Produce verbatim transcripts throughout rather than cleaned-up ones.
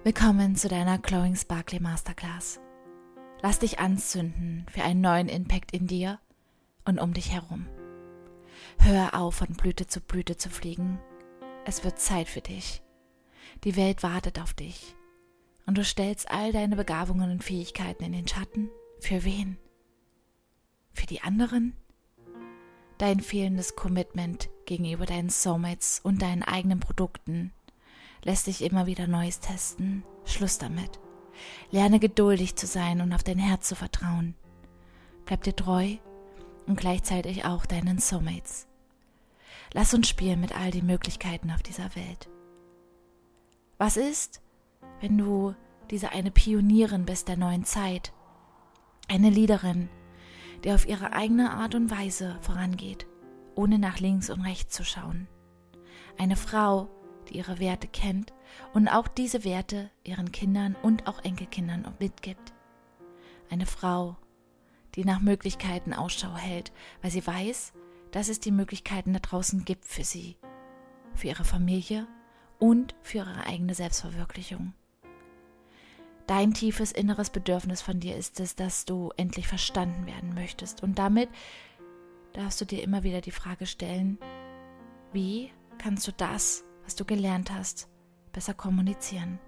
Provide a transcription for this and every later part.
Willkommen zu deiner Glowing Sparkly Masterclass. Lass dich anzünden für einen neuen Impact in dir und um dich herum. Hör auf, von Blüte zu Blüte zu fliegen. Es wird Zeit für dich. Die Welt wartet auf dich. Und du stellst all deine Begabungen und Fähigkeiten in den Schatten. Für wen? Für die anderen? Dein fehlendes Commitment gegenüber deinen Soulmates und deinen eigenen Produkten lässt dich immer wieder Neues testen. Schluss damit. Lerne geduldig zu sein und auf dein Herz zu vertrauen. Bleib dir treu und gleichzeitig auch deinen Soulmates. Lass uns spielen mit all den Möglichkeiten auf dieser Welt. Was ist, wenn du diese eine Pionierin bist der neuen Zeit? Eine Leaderin, die auf ihre eigene Art und Weise vorangeht, ohne nach links und rechts zu schauen. Eine Frau, die ihre Werte kennt und auch diese Werte ihren Kindern und auch Enkelkindern mitgibt. Eine Frau, die nach Möglichkeiten Ausschau hält, weil sie weiß, dass es die Möglichkeiten da draußen gibt für sie, für ihre Familie und für ihre eigene Selbstverwirklichung. Dein tiefes inneres Bedürfnis von dir ist es, dass du endlich verstanden werden möchtest. Und damit darfst du dir immer wieder die Frage stellen, wie kannst du das, was du gelernt hast, besser kommunizieren?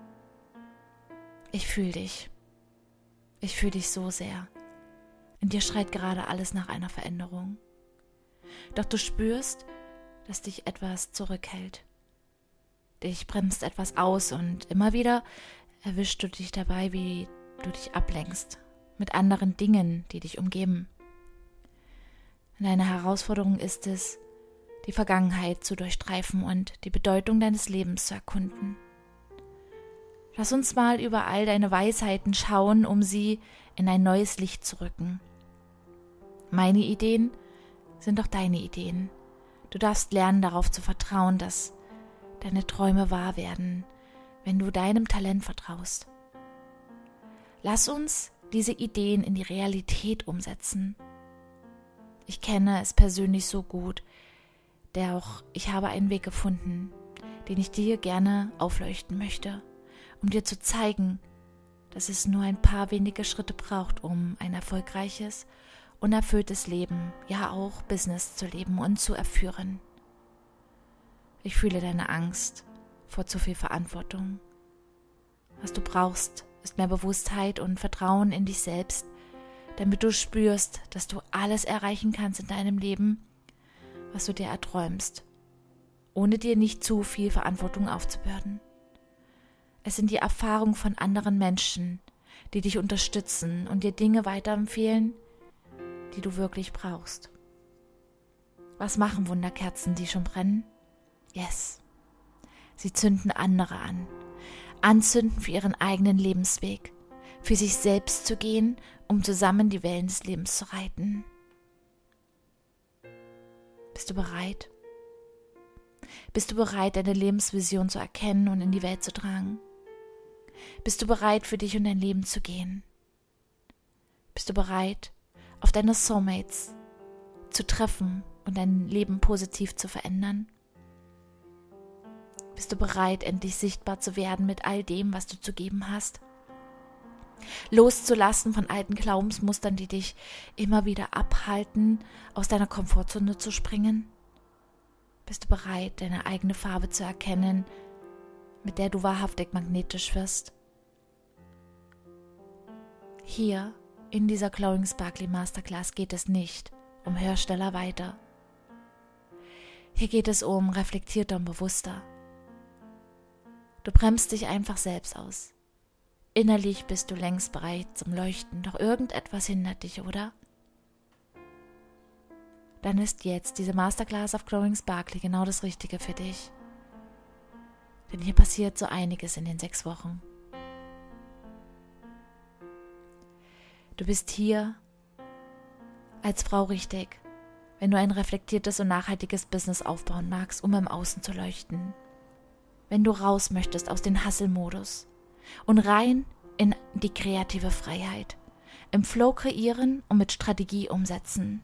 Ich fühle dich. Ich fühle dich so sehr. In dir schreit gerade alles nach einer Veränderung. Doch du spürst, dass dich etwas zurückhält. Dich bremst etwas aus und immer wieder erwischst du dich dabei, wie du dich ablenkst mit anderen Dingen, die dich umgeben. Deine Herausforderung ist es, die Vergangenheit zu durchstreifen und die Bedeutung deines Lebens zu erkunden. Lass uns mal über all deine Weisheiten schauen, um sie in ein neues Licht zu rücken. Meine Ideen sind doch deine Ideen. Du darfst lernen, darauf zu vertrauen, dass deine Träume wahr werden, wenn du deinem Talent vertraust. Lass uns diese Ideen in die Realität umsetzen. Ich kenne es persönlich so gut, der auch ich habe einen Weg gefunden, den ich dir gerne aufleuchten möchte, um dir zu zeigen, dass es nur ein paar wenige Schritte braucht, um ein erfolgreiches und erfülltes Leben, ja auch Business zu leben und zu erführen. Ich fühle deine Angst vor zu viel Verantwortung. Was du brauchst, ist mehr Bewusstheit und Vertrauen in dich selbst, damit du spürst, dass du alles erreichen kannst in deinem Leben, was du dir erträumst, ohne dir nicht zu viel Verantwortung aufzubürden. Es sind die Erfahrungen von anderen Menschen, die dich unterstützen und dir Dinge weiterempfehlen, die du wirklich brauchst. Was machen Wunderkerzen, die schon brennen? Yes. Sie zünden andere an. Anzünden für ihren eigenen Lebensweg, für sich selbst zu gehen, um zusammen die Wellen des Lebens zu reiten. Bist du bereit? Bist du bereit, deine Lebensvision zu erkennen und in die Welt zu tragen? Bist du bereit, für dich und dein Leben zu gehen? Bist du bereit, auf deine Soulmates zu treffen und dein Leben positiv zu verändern? Bist du bereit, endlich sichtbar zu werden mit all dem, was du zu geben hast? Loszulassen von alten Glaubensmustern, die dich immer wieder abhalten, aus deiner Komfortzone zu springen? Bist du bereit, deine eigene Farbe zu erkennen, mit der du wahrhaftig magnetisch wirst? Hier in dieser Glowing Sparkly Masterclass geht es nicht um höher, schneller, weiter. Hier geht es um reflektierter und bewusster. Du bremst dich einfach selbst aus. Innerlich bist du längst bereit zum Leuchten, doch irgendetwas hindert dich, oder? Dann ist jetzt diese Masterclass auf Glowing Sparkly genau das Richtige für dich. Denn hier passiert so einiges in den sechs Wochen. Du bist hier als Frau richtig, wenn du ein reflektiertes und nachhaltiges Business aufbauen magst, um im Außen zu leuchten. Wenn du raus möchtest aus dem Hustle-Modus und rein in die kreative Freiheit, im Flow kreieren und mit Strategie umsetzen.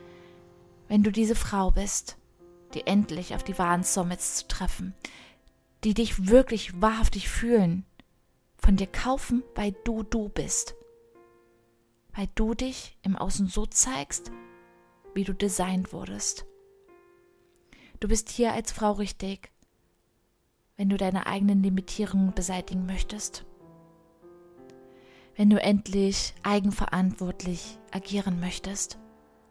Wenn du diese Frau bist, die endlich auf die wahren Soulmates zu treffen, die dich wirklich wahrhaftig fühlen, von dir kaufen, weil du du bist. Weil du dich im Außen so zeigst, wie du designt wurdest. Du bist hier als Frau richtig, wenn du deine eigenen Limitierungen beseitigen möchtest. Wenn du endlich eigenverantwortlich agieren möchtest.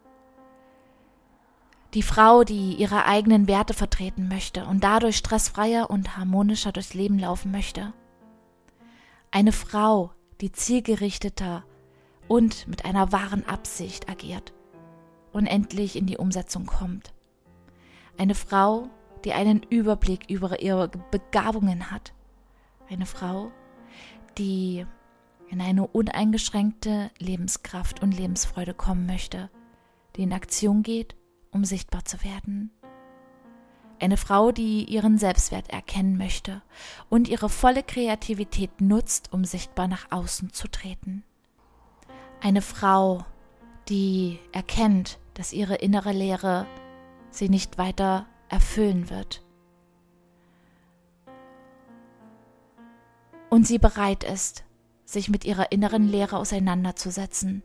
Die Frau, die ihre eigenen Werte vertreten möchte und dadurch stressfreier und harmonischer durchs Leben laufen möchte. Eine Frau, die zielgerichteter und mit einer wahren Absicht agiert und endlich in die Umsetzung kommt. Eine Frau, die einen Überblick über ihre Begabungen hat. Eine Frau, die in eine uneingeschränkte Lebenskraft und Lebensfreude kommen möchte, die in Aktion geht, um sichtbar zu werden. Eine Frau, die ihren Selbstwert erkennen möchte und ihre volle Kreativität nutzt, um sichtbar nach außen zu treten. Eine Frau, die erkennt, dass ihre innere Leere sie nicht weiter erfüllen wird. Und sie bereit ist, sich mit ihrer inneren Leere auseinanderzusetzen.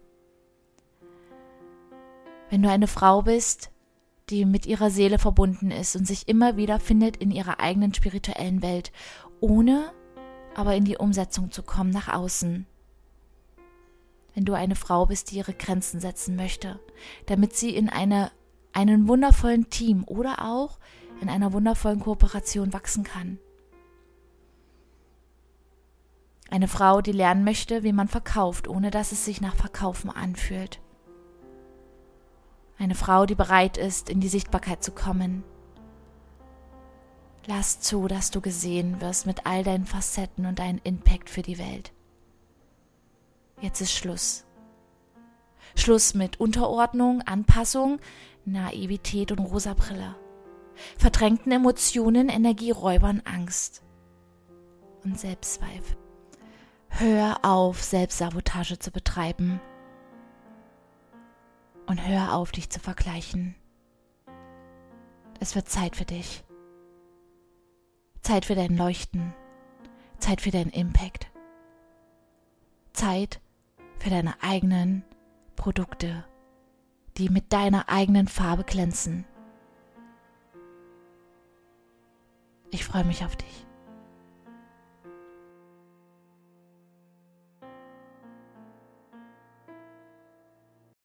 Wenn du eine Frau bist, die mit ihrer Seele verbunden ist und sich immer wieder findet in ihrer eigenen spirituellen Welt, ohne aber in die Umsetzung zu kommen nach außen. Wenn du eine Frau bist, die ihre Grenzen setzen möchte, damit sie in eine, einen wundervollen Team oder auch in einer wundervollen Kooperation wachsen kann. Eine Frau, die lernen möchte, wie man verkauft, ohne dass es sich nach Verkaufen anfühlt. Eine Frau, die bereit ist, in die Sichtbarkeit zu kommen. Lass zu, dass du gesehen wirst mit all deinen Facetten und deinem Impact für die Welt. Jetzt ist Schluss. Schluss mit Unterordnung, Anpassung, Naivität und rosa Brille. Verdrängten Emotionen, Energieräubern, Angst und Selbstzweifel. Hör auf, Selbstsabotage zu betreiben. Und hör auf, dich zu vergleichen. Es wird Zeit für dich. Zeit für dein Leuchten. Zeit für deinen Impact. Zeit für deine eigenen Produkte, die mit deiner eigenen Farbe glänzen. Ich freue mich auf dich.